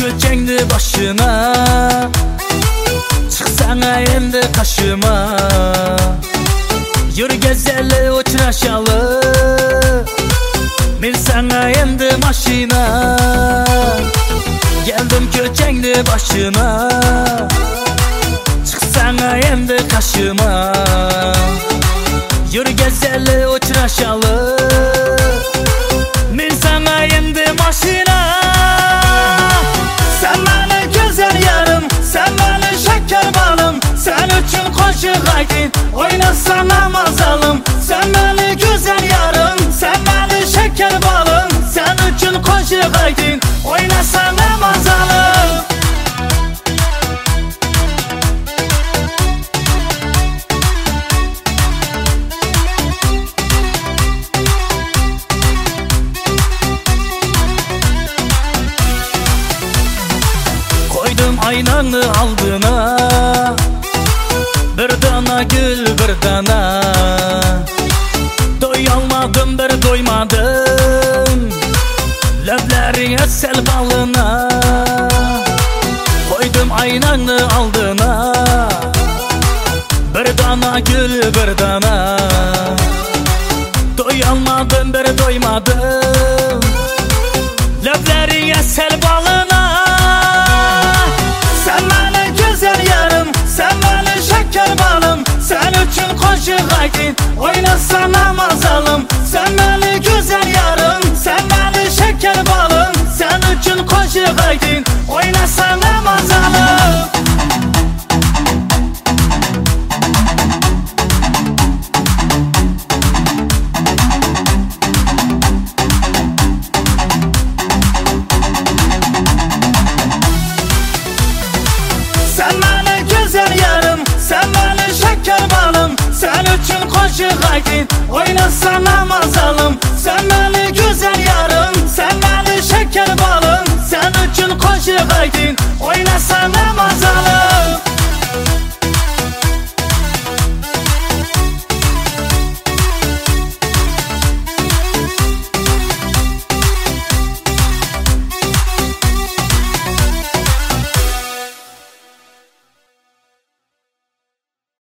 köçeğdi başına, çıksana endi kaşıma. Yürü gezeli uçraşalı, men sana endi maşina. Geldim köçeğdi başına, çıksana endi kaşıma. Yürü gezeli uçraşalı, men sana endi maşina. Sen beni güzel yarım, sen beni şeker balım. Sen üçün koşuk aydın, oynasana mazalım. Sen beni güzel yarım, sen beni şeker balım. Sen üçün koşuk aydın, oynasana mazalım. Aynanı aldına, bir dana gül bir dana. Doyalmadım bir doymadım, löblerine sel balına. Koydum aynanı aldına, bir dana gül bir dana. Doyalmadım bir doymadım, löblerine sel balına. Sen beni güzel yarım, sen beni şeker balım. Sen üçün koşuk aydın, oynasana mazalım. Sen beni güzel yarım, sen beni şeker balım. Sen üçün koşuk aydın, oynasana mazalım. Sen beni güzel yarım, sen beni şeker balım. Sen üçün koşuk aydın, oynasana mazalım. Sen beni güzel yarım.